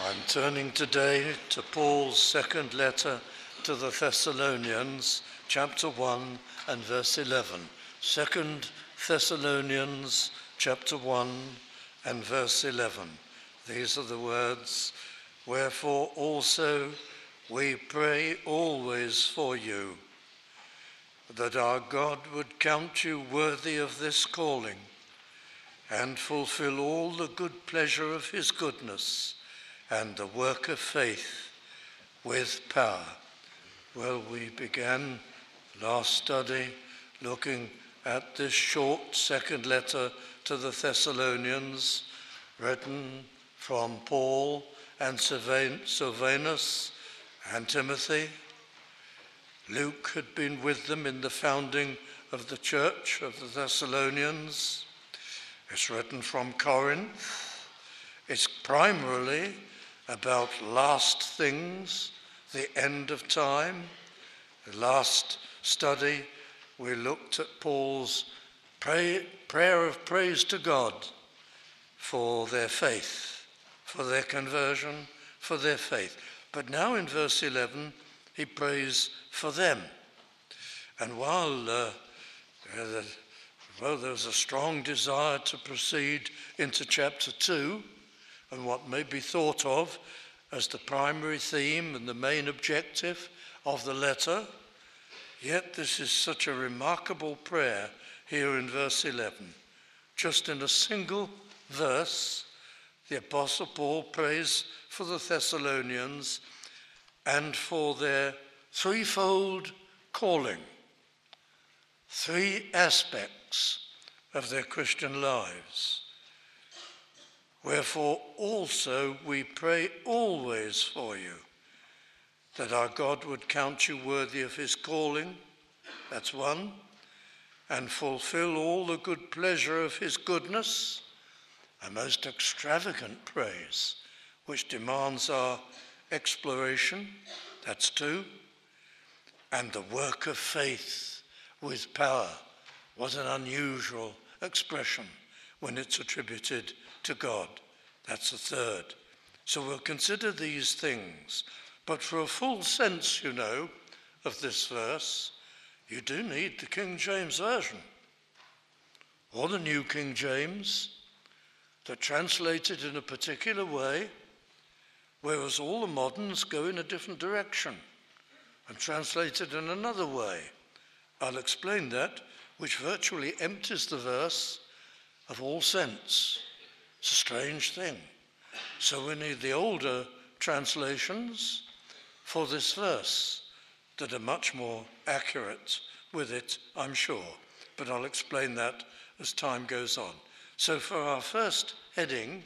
I'm turning today to Paul's second letter to the Thessalonians, chapter 1 and verse 11. 2 Thessalonians, chapter 1 and verse 11. These are the words, "Wherefore also we pray always for you, that our God would count you worthy of this calling, and fulfill all the good pleasure of his goodness, and the work of faith with power." Well, we began last study looking at this short second letter to the Thessalonians, written from Paul and Silvanus and Timothy. Luke had been with them in the founding of the church of the Thessalonians. It's written from Corinth. It's primarily about last things, the end of time. The last study, we looked at Paul's prayer of praise to God for their faith, for their conversion, for their faith. But now in verse 11, he prays for them. And while there was a strong desire to proceed into chapter 2, and what may be thought of as the primary theme and the main objective of the letter, yet this is such a remarkable prayer here in verse 11. Just in a single verse, the Apostle Paul prays for the Thessalonians and for their threefold calling, three aspects of their Christian lives. "Wherefore also we pray always for you, that our God would count you worthy of his calling," that's one, "and fulfill all the good pleasure of his goodness," a most extravagant praise, which demands our exploration, that's two, "and the work of faith with power." What an unusual expression when it's attributed to God. That's the third. So we'll consider these things. But for a full sense, of this verse, you do need the King James Version or the New King James that translate it in a particular way, whereas all the moderns go in a different direction and translate it in another way. I'll explain that, which virtually empties the verse of all sense. It's a strange thing. So we need the older translations for this verse that are much more accurate with it, I'm sure. But I'll explain that as time goes on. So for our first heading,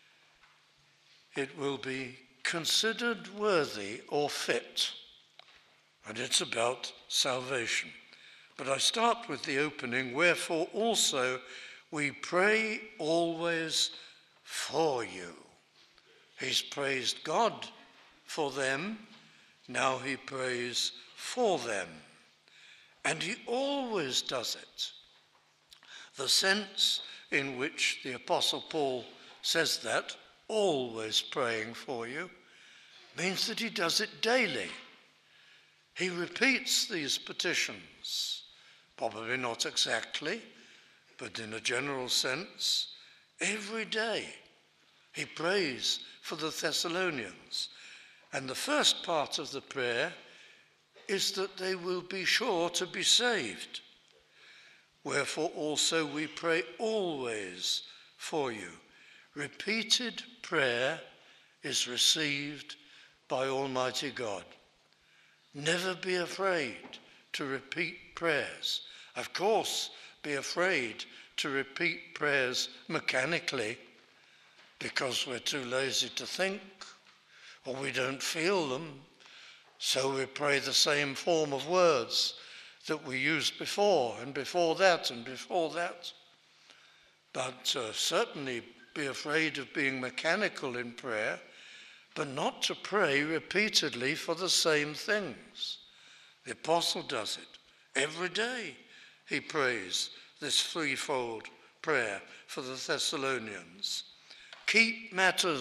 it will be considered worthy or fit. And it's about salvation. But I start with the opening, "Wherefore also we pray always for you." He's praised God for them. Now he prays for them. And he always does it. The sense in which the Apostle Paul says that, always praying for you, means that he does it daily. He repeats these petitions, probably not exactly, but in a general sense, every day he prays for the Thessalonians. And the first part of the prayer is that they will be sure to be saved. "Wherefore also we pray always for you." Repeated prayer is received by Almighty God. Never be afraid to repeat prayers. Of course, be afraid to repeat prayers mechanically because we're too lazy to think or we don't feel them, so we pray the same form of words that we used before and before that and before that. But certainly be afraid of being mechanical in prayer, but not to pray repeatedly for the same things. The apostle does it every day. He prays this threefold prayer for the Thessalonians. "Keep matters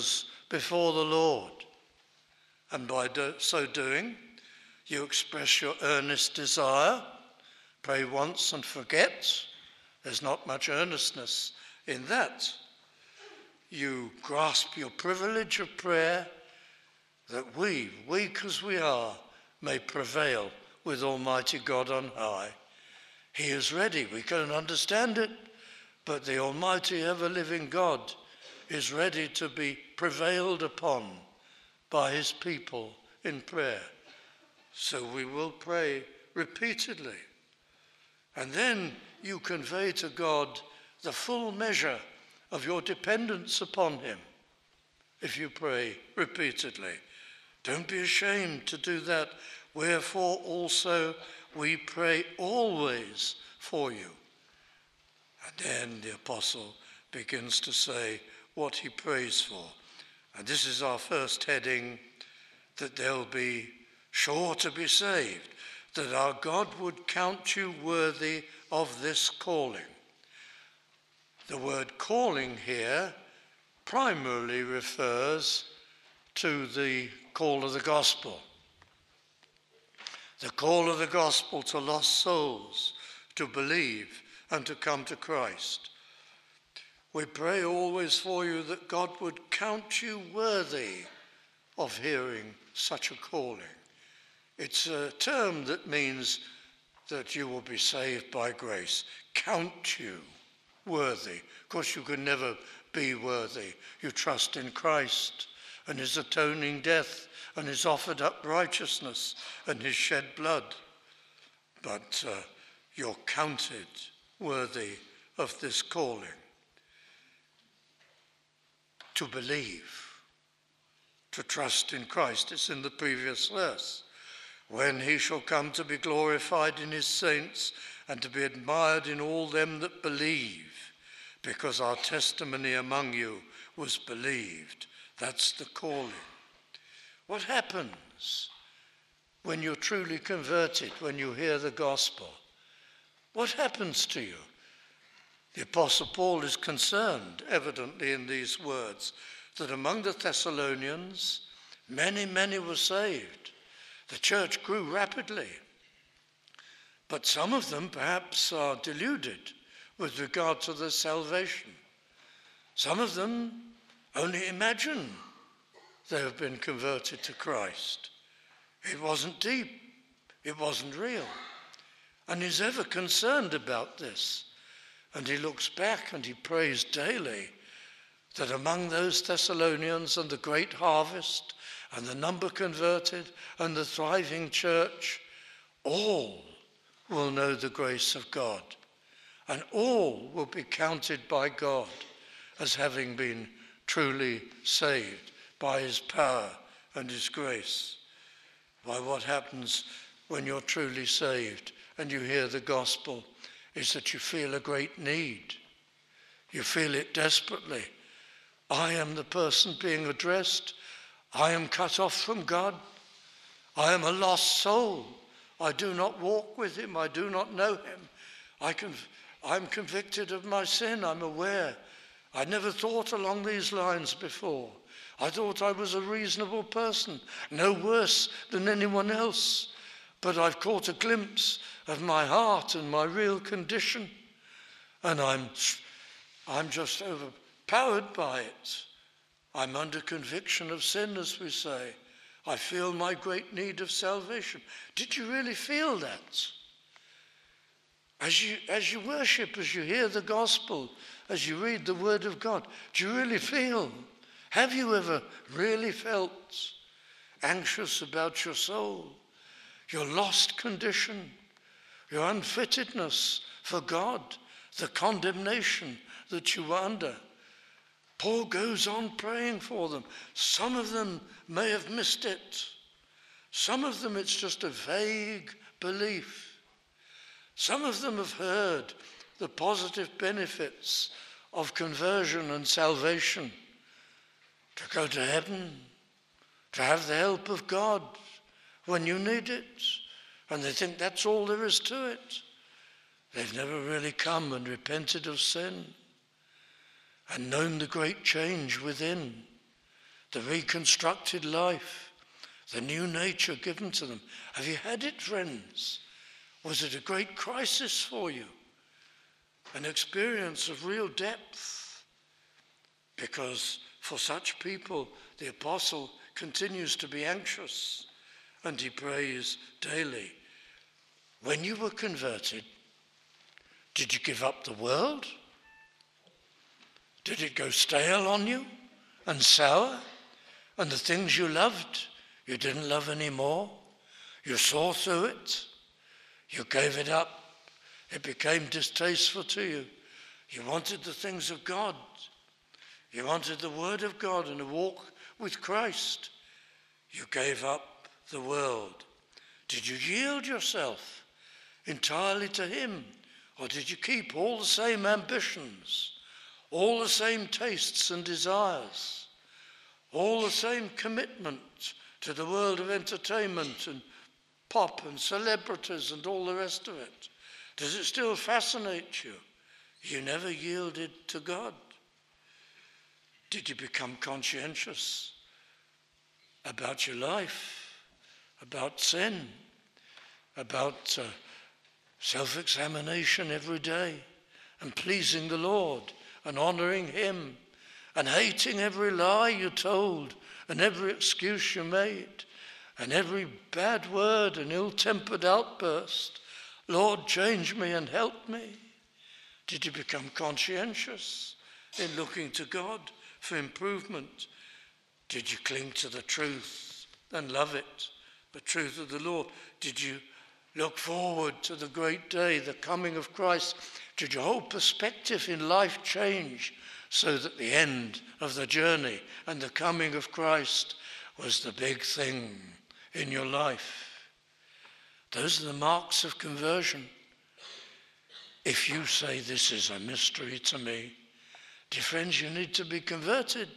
before the Lord. And by so doing, you express your earnest desire. Pray once and forget. There's not much earnestness in that. You grasp your privilege of prayer, that we, weak as we are, may prevail with Almighty God on high. He is ready. We can't understand it, but the Almighty ever-living God is ready to be prevailed upon by his people in prayer. So we will pray repeatedly. And then you convey to God the full measure of your dependence upon him if you pray repeatedly. Don't be ashamed to do that. Wherefore also we pray always for you. And then the apostle begins to say what he prays for. And this is our first heading, that they'll be sure to be saved, that our God would count you worthy of this calling. The word calling here primarily refers to the call of the gospel. The call of the gospel to lost souls to believe and to come to Christ. We pray always for you that God would count you worthy of hearing such a calling. It's a term that means that you will be saved by grace. Count you worthy. Of course, you can never be worthy. You trust in Christ and his atoning death and his offered up righteousness and his shed blood. But you're counted worthy of this calling. To believe, to trust in Christ. It's in the previous verse. When he shall come to be glorified in his saints and to be admired in all them that believe, because our testimony among you was believed. That's the calling. What happens when you're truly converted, when you hear the gospel? What happens to you? The Apostle Paul is concerned, evidently, in these words, that among the Thessalonians, many were saved. The church grew rapidly. But some of them perhaps are deluded with regard to their salvation. Some of them only imagine they have been converted to Christ. It wasn't deep. It wasn't real. And he's ever concerned about this. And he looks back and he prays daily that among those Thessalonians and the great harvest and the number converted and the thriving church, all will know the grace of God, and all will be counted by God as having been truly saved by his power and his grace. Why, what happens when you're truly saved and you hear the gospel is that you feel a great need. You feel it desperately. I am the person being addressed. I am cut off from God. I am a lost soul. I do not walk with him. I do not know him. I'm convicted of my sin. I'm aware. I never thought along these lines before. I thought I was a reasonable person, no worse than anyone else. But I've caught a glimpse of my heart and my real condition. And I'm just overpowered by it. I'm under conviction of sin, as we say. I feel my great need of salvation. Did you really feel that? As you worship, as you hear the gospel, as you read the word of God, do you really feel? Have you ever really felt anxious about your soul, your lost condition, your unfittedness for God, the condemnation that you were under? Paul goes on praying for them. Some of them may have missed it. Some of them it's just a vague belief. Some of them have heard the positive benefits of conversion and salvation, to go to heaven, to have the help of God when you need it. And they think that's all there is to it. They've never really come and repented of sin and known the great change within. the reconstructed life, the new nature given to them. Have you had it, friends? Was it a great crisis for you? An experience of real depth? Because for such people, the apostle continues to be anxious, and he prays daily. When you were converted, did you give up the world? Did it go stale on you and sour? And the things you loved, you didn't love anymore? You saw through it? You gave it up? It became distasteful to you? You wanted the things of God? You wanted the word of God and a walk with Christ? You gave up the world. Did you yield yourself entirely to him? Or did you keep all the same ambitions, all the same tastes and desires, all the same commitment to the world of entertainment and pop and celebrities and all the rest of it? Does it still fascinate you? You never yielded to God. Did you become conscientious about your life, about sin, about self-examination every day, and pleasing the Lord and honouring him, and hating every lie you told and every excuse you made and every bad word and ill-tempered outburst? Lord, change me and help me. Did you become conscientious in looking to God for improvement? Did you cling to the truth and love it, the truth of the Lord? Did you look forward to the great day, the coming of Christ? Did your whole perspective in life change so that the end of the journey and the coming of Christ was the big thing in your life? Those are the marks of conversion. If you say this is a mystery to me, dear friends, you need to be converted.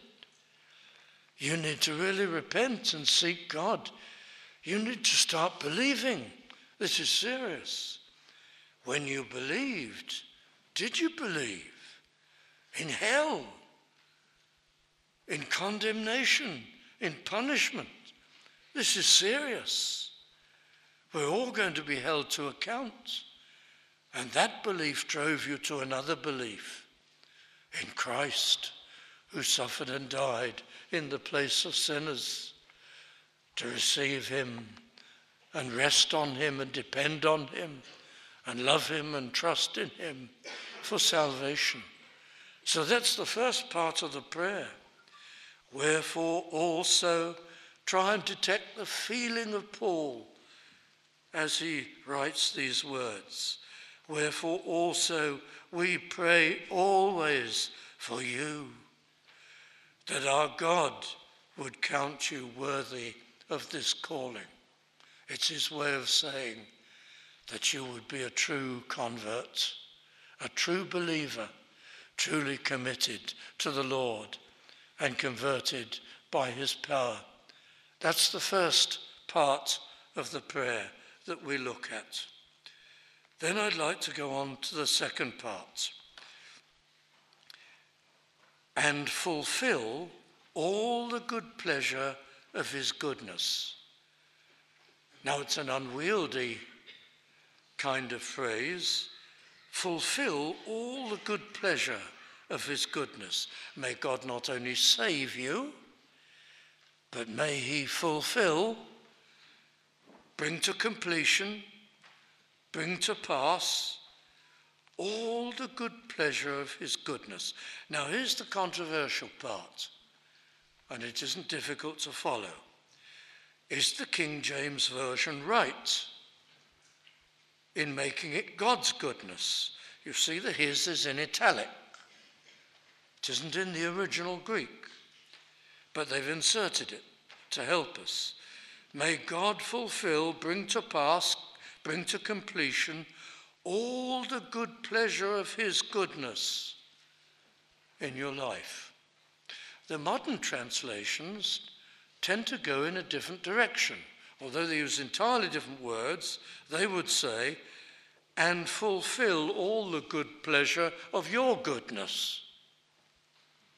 You need to really repent and seek God. You need to start believing. This is serious. When you believed, did you believe in hell, in condemnation, in punishment? This is serious. We're all going to be held to account. And that belief drove you to another belief in Christ, who suffered and died in the place of sinners, to receive him and rest on him and depend on him and love him and trust in him for salvation. So that's the first part of the prayer. Wherefore also try and detect the feeling of Paul as he writes these words. Wherefore also we pray always for you, that our God would count you worthy of this calling. It's his way of saying that you would be a true convert, a true believer, truly committed to the Lord and converted by his power. That's the first part of the prayer that we look at. Then I'd like to go on to the second part. And fulfill all the good pleasure of his goodness. Now it's an unwieldy kind of phrase. Fulfill all the good pleasure of his goodness. May God not only save you, but may he fulfill, bring to completion, bring to pass all the good pleasure of his goodness. Now here's the controversial part, and it isn't difficult to follow. Is the King James Version right in making it God's goodness? You see that his is in italic. It isn't in the original Greek, but they've inserted it to help us. May God fulfill, bring to pass, bring to completion all the good pleasure of his goodness in your life. The modern translations tend to go in a different direction. Although they use entirely different words, they would say, and fulfill all the good pleasure of your goodness.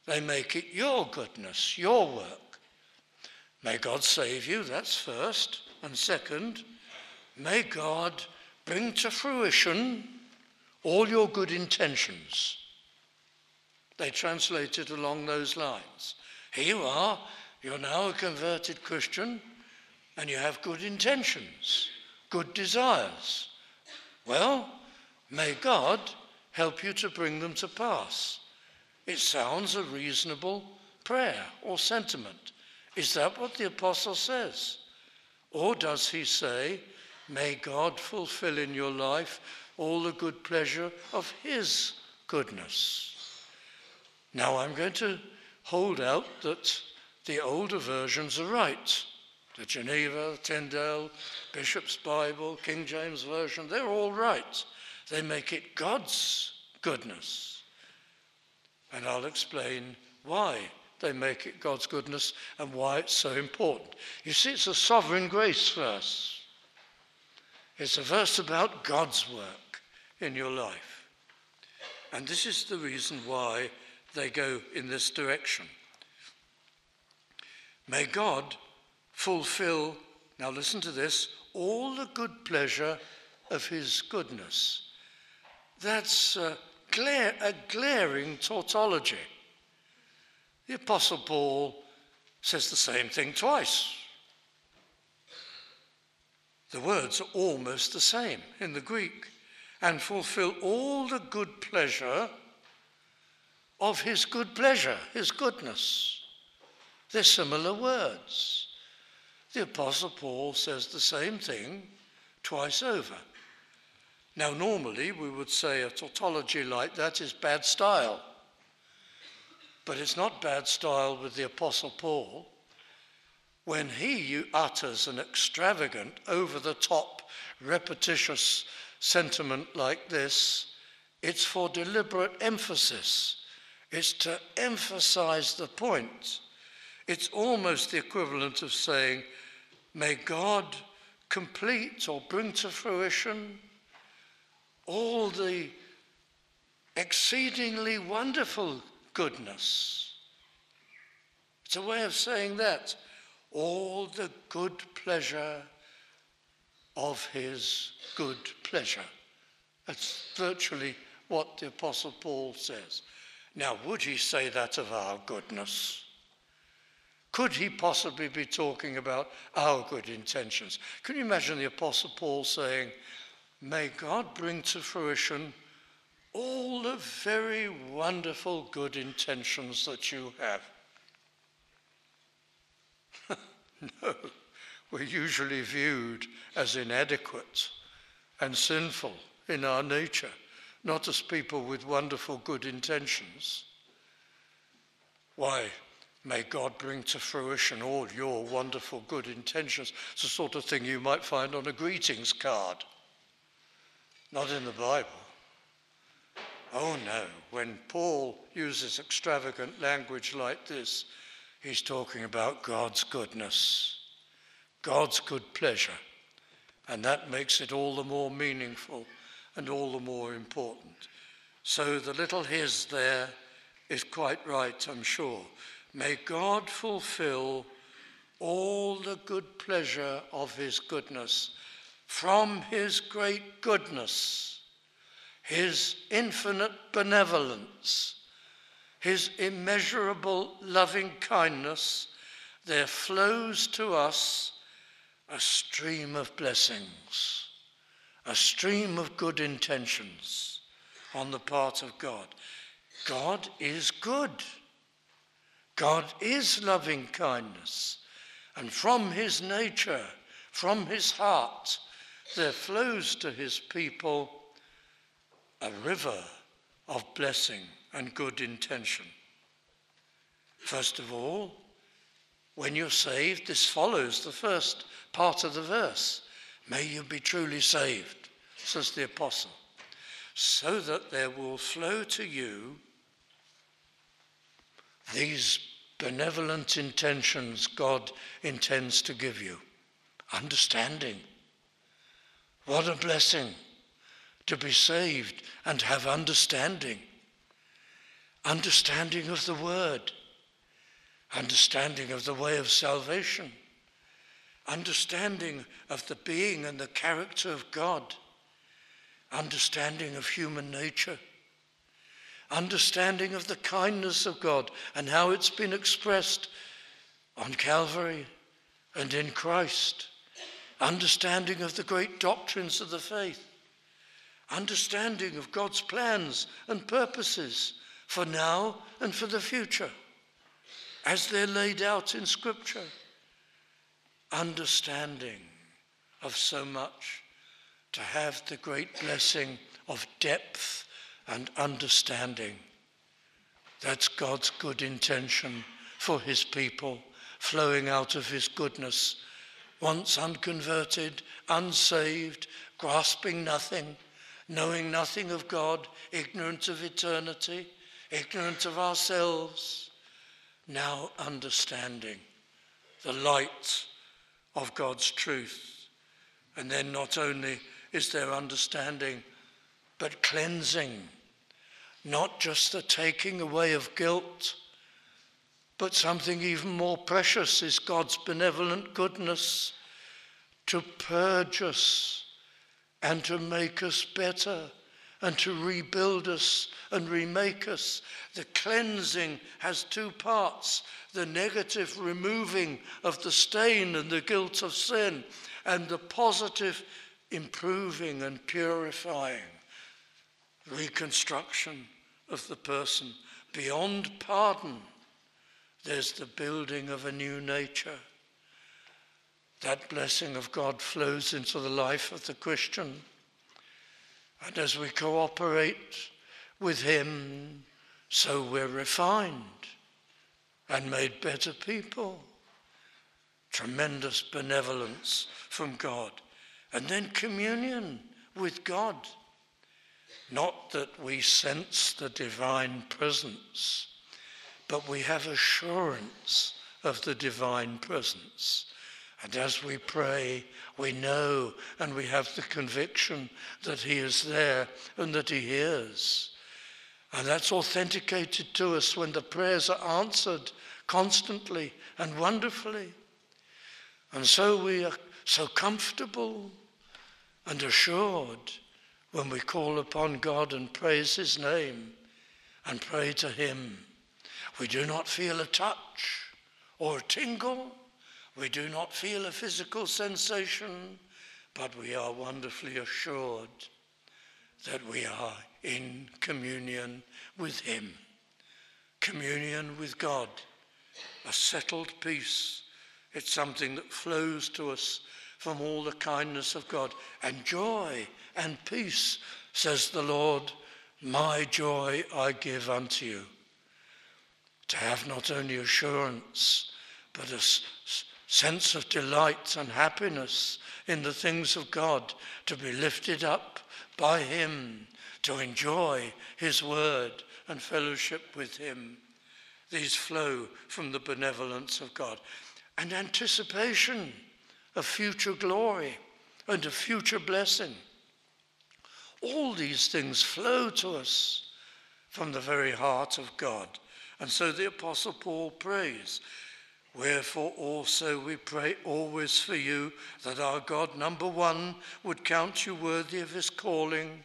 They make it your goodness, your work. May God save you, that's first. And second, may God bring to fruition all your good intentions. They translate it along those lines. Here you are, you're now a converted Christian, and you have good intentions, good desires. Well, may God help you to bring them to pass. It sounds a reasonable prayer or sentiment. Is that what the apostle says? Or does he say, may God fulfill in your life all the good pleasure of his goodness? Now I'm going to hold out that the older versions are right. The Geneva, Tyndale, Bishop's Bible, King James Version, they're all right. They make it God's goodness. And I'll explain why they make it God's goodness and why it's so important. You see, it's a sovereign grace verse. It's a verse about God's work in your life. And this is the reason why they go in this direction. May God fulfill, now listen to this, all the good pleasure of his goodness. That's a glaring tautology. The Apostle Paul says the same thing twice. The words are almost the same in the Greek. And fulfill all the good pleasure of his good pleasure, his goodness. They're similar words. The Apostle Paul says the same thing twice over. Now, normally we would say a tautology like that is bad style. But it's not bad style with the Apostle Paul. When he utters an extravagant, over-the-top, repetitious sentiment like this, it's for deliberate emphasis. It's to emphasize the point. It's almost the equivalent of saying, may God complete or bring to fruition all the exceedingly wonderful goodness. It's a way of saying that. All the good pleasure of his good pleasure. That's virtually what the Apostle Paul says. Now, would he say that of our goodness? Could he possibly be talking about our good intentions? Can you imagine the Apostle Paul saying, may God bring to fruition all the very wonderful good intentions that you have? No, we're usually viewed as inadequate and sinful in our nature, not as people with wonderful good intentions. Why, may God bring to fruition all your wonderful good intentions. It's the sort of thing you might find on a greetings card. Not in the Bible. Oh no, when Paul uses extravagant language like this, he's talking about God's goodness, God's good pleasure. And that makes it all the more meaningful and all the more important. So the little his there is quite right, I'm sure. May God fulfill all the good pleasure of his goodness from his great goodness, his infinite benevolence, his immeasurable loving kindness. There flows to us a stream of blessings, a stream of good intentions on the part of God. God is good. God is loving kindness. And from his nature, from his heart, there flows to his people a river of blessing and good intention. First of all, when you're saved, this follows the first part of the verse. May you be truly saved, says the apostle, so that there will flow to you these benevolent intentions God intends to give you. Understanding. What a blessing to be saved and have understanding. understanding of the word, understanding of the way of salvation, understanding of the being and the character of God, understanding of human nature, understanding of the kindness of God and how it's been expressed on Calvary and in Christ, understanding of the great doctrines of the faith, understanding of God's plans and purposes for now and for the future, as they're laid out in Scripture, understanding of so much, to have the great blessing of depth and understanding. That's God's good intention for his people, flowing out of his goodness. Once unconverted, unsaved, grasping nothing, knowing nothing of God, ignorant of eternity, ignorant of ourselves, now understanding the light of God's truth. And then not only is there understanding, but cleansing, not just the taking away of guilt, but something even more precious is God's benevolent goodness to purge us and to make us better and to rebuild us and remake us. The cleansing has two parts: the negative removing of the stain and the guilt of sin, and the positive improving and purifying, reconstruction of the person. Beyond pardon, there's the building of a new nature. That blessing of God flows into the life of the Christian. And as we cooperate with him, so we're refined and made better people. Tremendous benevolence from God. And then communion with God. Not that we sense the divine presence, but we have assurance of the divine presence. And as we pray, we know and we have the conviction that he is there and that he hears. And that's authenticated to us when the prayers are answered constantly and wonderfully. And so we are so comfortable and assured when we call upon God and praise his name and pray to him. We do not feel a touch or a tingle. We do not feel a physical sensation, but we are wonderfully assured that we are in communion with him. Communion with God, a settled peace. It's something that flows to us from all the kindness of God. And joy and peace, says the Lord, my joy I give unto you. To have not only assurance, but a sense of delight and happiness in the things of God, to be lifted up by him, to enjoy his word and fellowship with him. These flow from the benevolence of God. And anticipation of future glory and of future blessing. All these things flow to us from the very heart of God. And so the Apostle Paul prays, wherefore also we pray always for you, that our God, number one, would count you worthy of his calling,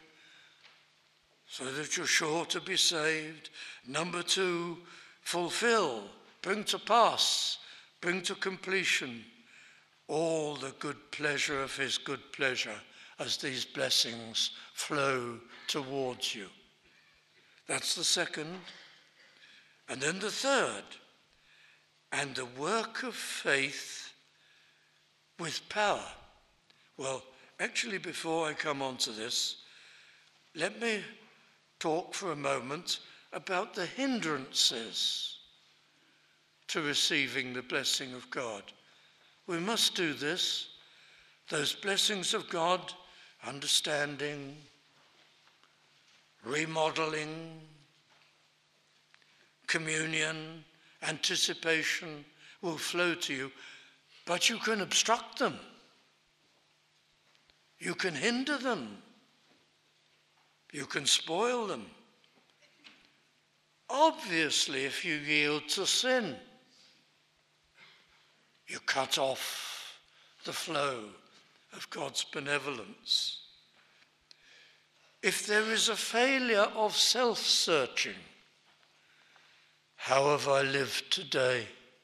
so that you're sure to be saved. Number two, fulfill, bring to pass, bring to completion all the good pleasure of his good pleasure as these blessings flow towards you. That's the second. And then the third, and the work of faith with power. Well, actually, before I come on to this, let me talk for a moment about the hindrances to receiving the blessing of God. We must do this. Those blessings of God, understanding, remodeling, communion, anticipation will flow to you, but you can obstruct them. You can hinder them. You can spoil them. Obviously, if you yield to sin, you cut off the flow of God's benevolence. If there is a failure of self-searching, how have I lived today?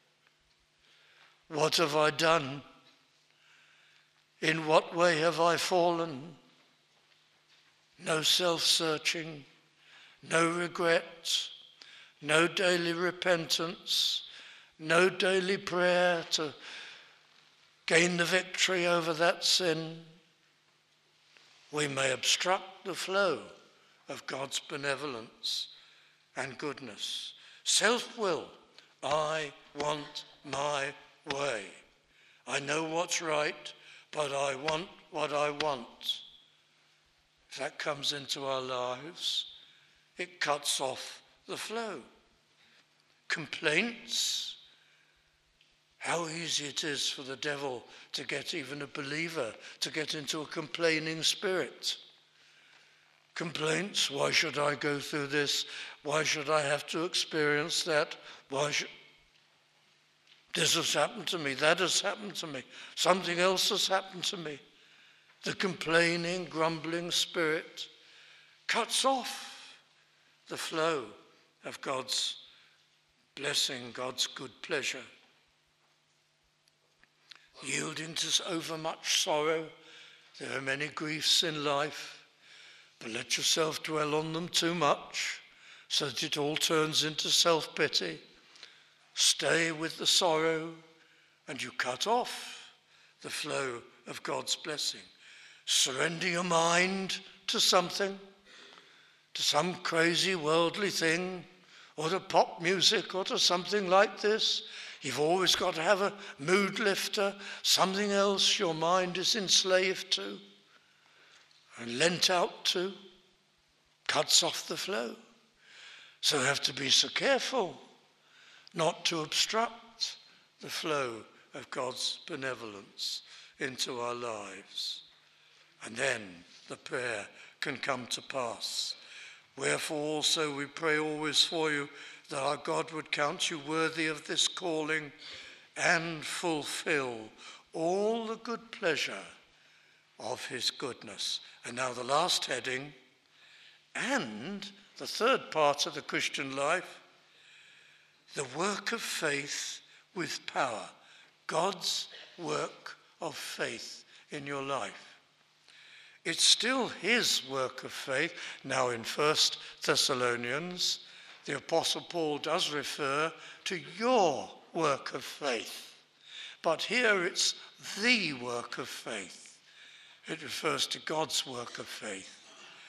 What have I done? In what way have I fallen? No self-searching, no regret, no daily repentance, no daily prayer to gain the victory over that sin. We may obstruct the flow of God's benevolence and goodness. Self-will, I want my way. I know what's right, but I want what I want. If that comes into our lives, it cuts off the flow. Complaints, how easy it is for the devil to get even a believer to get into a complaining spirit. Complaints, why should I go through this? Why should I have to experience that? This has happened to me, that has happened to me, something else has happened to me. The complaining, grumbling spirit cuts off the flow of God's blessing, God's good pleasure. Yielding to overmuch sorrow. There are many griefs in life, but let yourself dwell on them too much so that it all turns into self-pity. Stay with the sorrow and you cut off the flow of God's blessing. Surrender your mind to something, to some crazy worldly thing, or to pop music, or to something like this. You've always got to have a mood lifter, something else your mind is enslaved to and lent out to, cuts off the flow. So we have to be so careful not to obstruct the flow of God's benevolence into our lives. And then the prayer can come to pass. Wherefore also we pray always for you, that our God would count you worthy of this calling and fulfill all the good pleasure of his goodness. And now the last heading, and the third part of the Christian life, the work of faith with power. God's work of faith in your life. It's still his work of faith. Now in 1 Thessalonians, the Apostle Paul does refer to your work of faith. But here it's the work of faith. It refers to God's work of faith.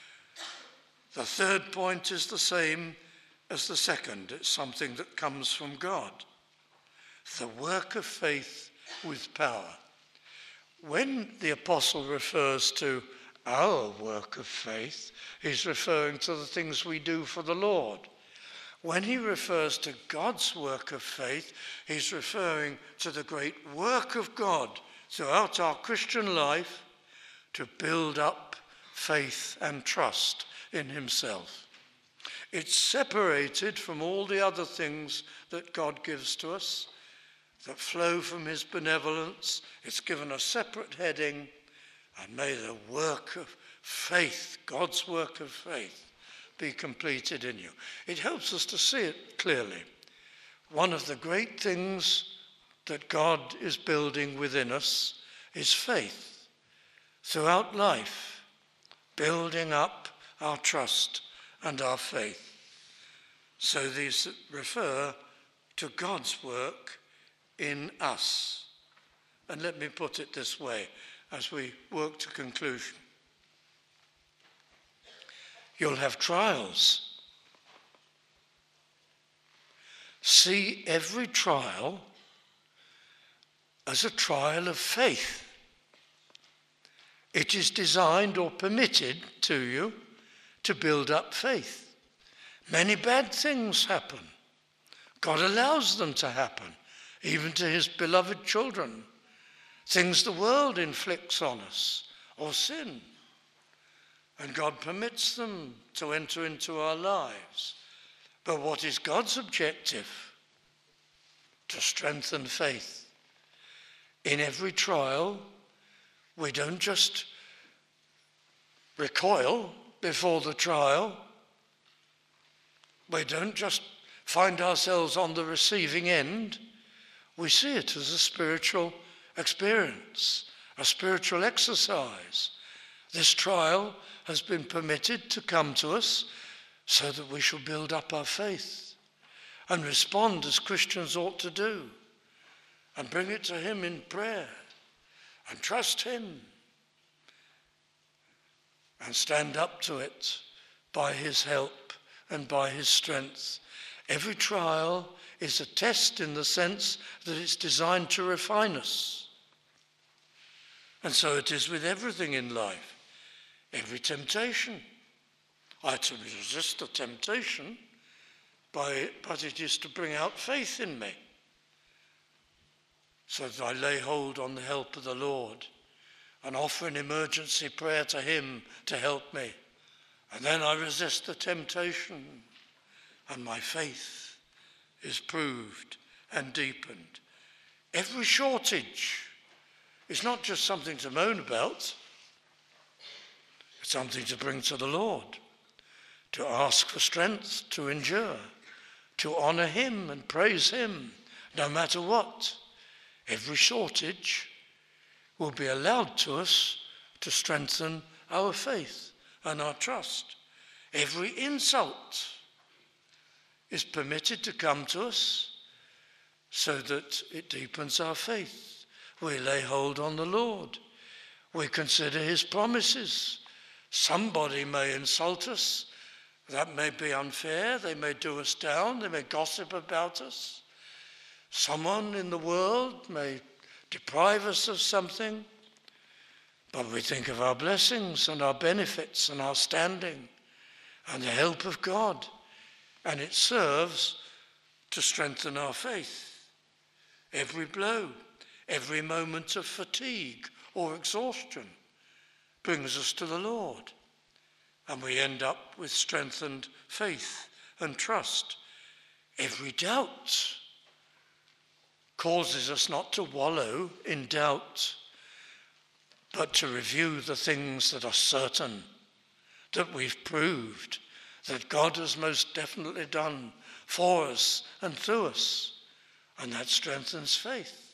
The third point is the same as the second. It's something that comes from God. The work of faith with power. When the apostle refers to our work of faith, he's referring to the things we do for the Lord. When he refers to God's work of faith, he's referring to the great work of God throughout our Christian life to build up faith and trust in himself. It's separated from all the other things that God gives to us that flow from his benevolence. It's given a separate heading, and may the work of faith, God's work of faith, be completed in you. It helps us to see it clearly. One of the great things that God is building within us is faith throughout life, building up our trust and our faith. So these refer to God's work in us. And let me put it this way as we work to conclusion. You'll have trials. See every trial as a trial of faith. It is designed or permitted to you to build up faith. Many bad things happen. God allows them to happen, even to his beloved children. Things the world inflicts on us, or sin. And God permits them to enter into our lives. But what is God's objective? To strengthen faith. In every trial, we don't just recoil before the trial. We don't just find ourselves on the receiving end. We see it as a spiritual experience, a spiritual exercise. This trial has been permitted to come to us so that we shall build up our faith and respond as Christians ought to do, and bring it to him in prayer and trust him and stand up to it by his help and by his strength. Every trial is a test in the sense that it's designed to refine us. And so it is with everything in life. Every temptation. I have to resist the temptation, but it is to bring out faith in me, so that I lay hold on the help of the Lord and offer an emergency prayer to him to help me. And then I resist the temptation, and my faith is proved and deepened. Every shortage is not just something to moan about, it's something to bring to the Lord, to ask for strength to endure, to honour him and praise him, no matter what. Every shortage will be allowed to us to strengthen our faith and our trust. Every insult is permitted to come to us so that it deepens our faith. We lay hold on the Lord. We consider his promises. Somebody may insult us. That may be unfair. They may do us down. They may gossip about us. Someone in the world may deprive us of something. But we think of our blessings and our benefits and our standing and the help of God. And it serves to strengthen our faith. Every blow, every moment of fatigue or exhaustion brings us to the Lord. And we end up with strengthened faith and trust. Every doubt causes us not to wallow in doubt, but to review the things that are certain, that we've proved, that God has most definitely done for us and through us. And that strengthens faith.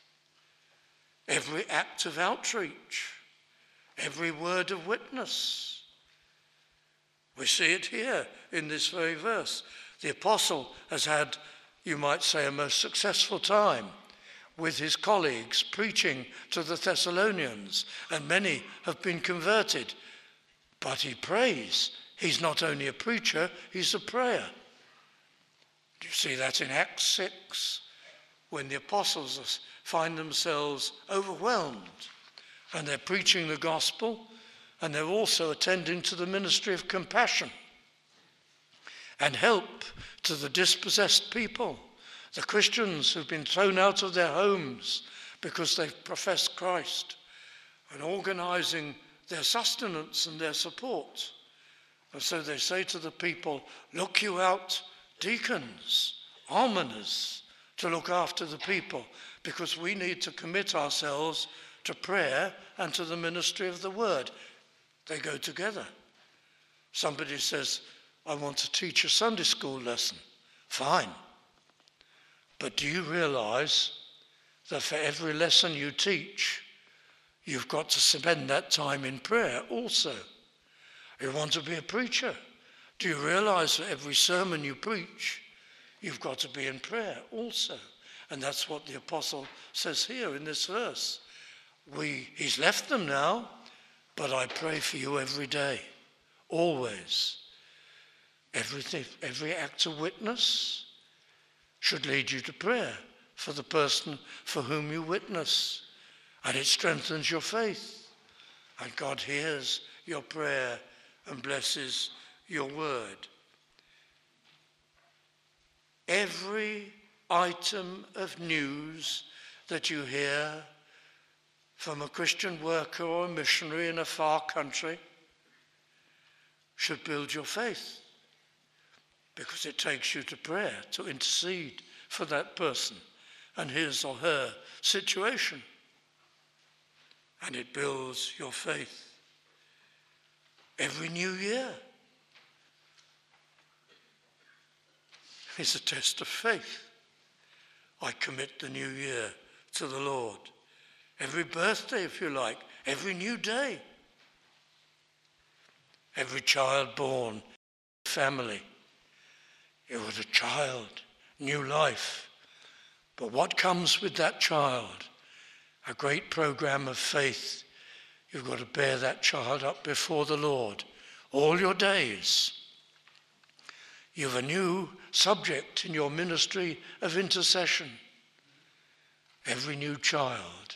Every act of outreach, every word of witness. We see it here in this very verse. The apostle has had, you might say, a most successful time with his colleagues preaching to the Thessalonians, and many have been converted. But he prays. He's not only a preacher, he's a prayer. Do you see that in Acts 6, when the apostles find themselves overwhelmed and they're preaching the gospel and they're also attending to the ministry of compassion and help to the dispossessed people, the Christians who've been thrown out of their homes because they've professed Christ, and organizing their sustenance and their support. And so they say to the people, look you out deacons, almoners, to look after the people, because we need to commit ourselves to prayer and to the ministry of the word. They go together. Somebody says, I want to teach a Sunday school lesson. Fine. But do you realize that for every lesson you teach, you've got to spend that time in prayer also? You want to be a preacher. Do you realize that every sermon you preach, you've got to be in prayer also? And that's what the apostle says here in this verse. He's left them now, but I pray for you every day, always. Every act of witness should lead you to prayer for the person for whom you witness. And it strengthens your faith. And God hears your prayer and blesses your word. Every item of news that you hear from a Christian worker or a missionary in a far country should build your faith. because it takes you to prayer, to intercede for that person and his or her situation. And it builds your faith. Every new year is a test of faith. I commit the new year to the Lord. Every birthday, if you like, every new day. Every child born, family. It was a child, new life. But what comes with that child? A great program of faith. You've got to bear that child up before the Lord all your days. You have a new subject in your ministry of intercession. Every new child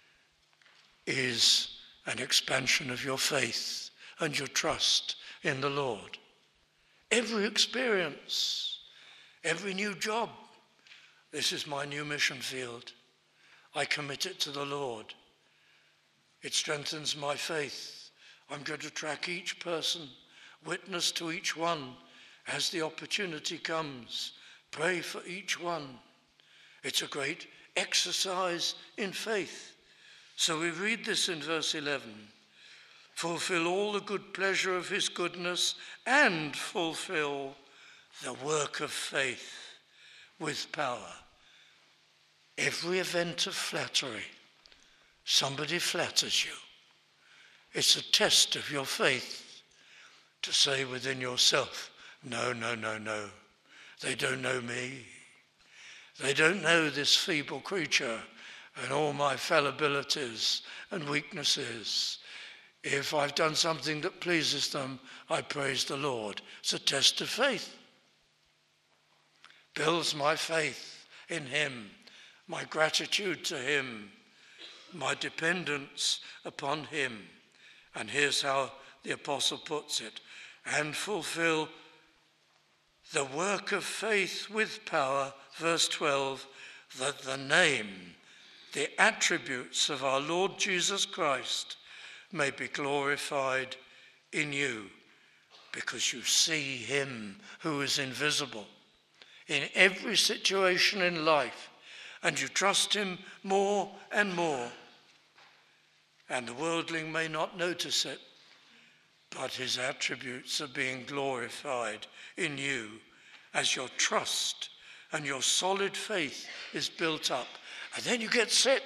is an expansion of your faith and your trust in the Lord. Every experience, every new job. This is my new mission field. I commit it to the Lord. It strengthens my faith. I'm going to track each person, witness to each one as the opportunity comes. Pray for each one. It's a great exercise in faith. So we read this in verse 11. Fulfill all the good pleasure of his goodness and fulfill the work of faith with power. Every event of flattery, somebody flatters you. It's a test of your faith to say within yourself, no, no, no, no. They don't know me. They don't know this feeble creature and all my fallibilities and weaknesses. If I've done something that pleases them, I praise the Lord. It's a test of faith. Builds my faith in him, my gratitude to him, my dependence upon him. And here's how the apostle puts it. And fulfill the work of faith with power, verse 12, that the name, the attributes of our Lord Jesus Christ may be glorified in you, because you see him who is invisible in every situation in life, and you trust him more and more. And the worldling may not notice it, but his attributes are being glorified in you as your trust and your solid faith is built up. And then you get sick,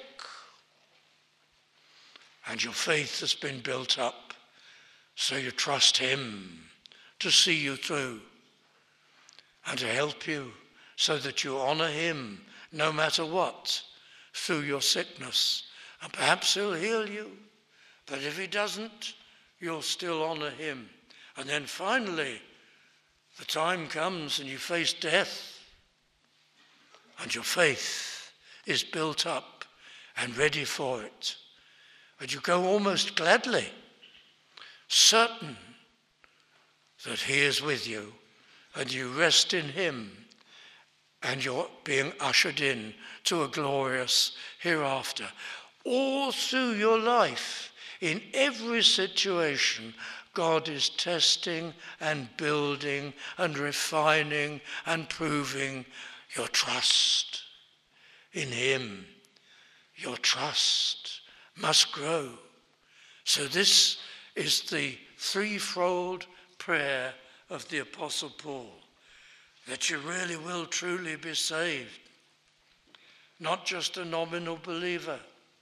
and your faith has been built up, so you trust him to see you through and to help you so that you honor him no matter what through your sickness. And perhaps he'll heal you, but if he doesn't, you'll still honor him. And then finally, the time comes and you face death, and your faith is built up and ready for it. And you go almost gladly, certain that he is with you, and you rest in him, and you're being ushered in to a glorious hereafter. All through your life, in every situation, God is testing and building and refining and proving your trust in him. Your trust must grow. So this is the threefold prayer of the Apostle Paul, that you really will truly be saved, not just a nominal believer,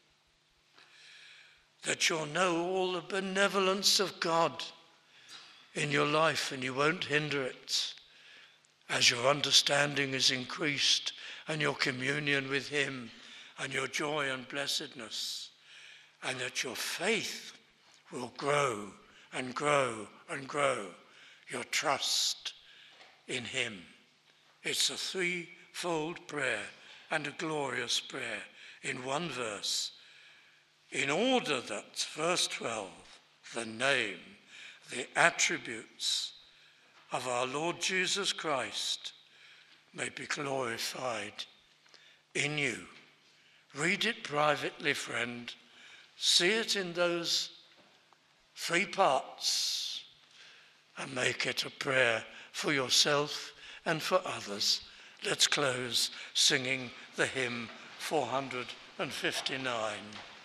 that you'll know all the benevolence of God in your life and you won't hinder it as your understanding is increased and your communion with him and your joy and blessedness, and that your faith will grow and grow and grow, your trust in him. It's a threefold prayer and a glorious prayer in one verse, in order that, verse 12, the name, the attributes of our Lord Jesus Christ may be glorified in you. Read it privately, friend. See it in those 3 parts and make it a prayer for yourself and for others. Let's close singing the hymn 459.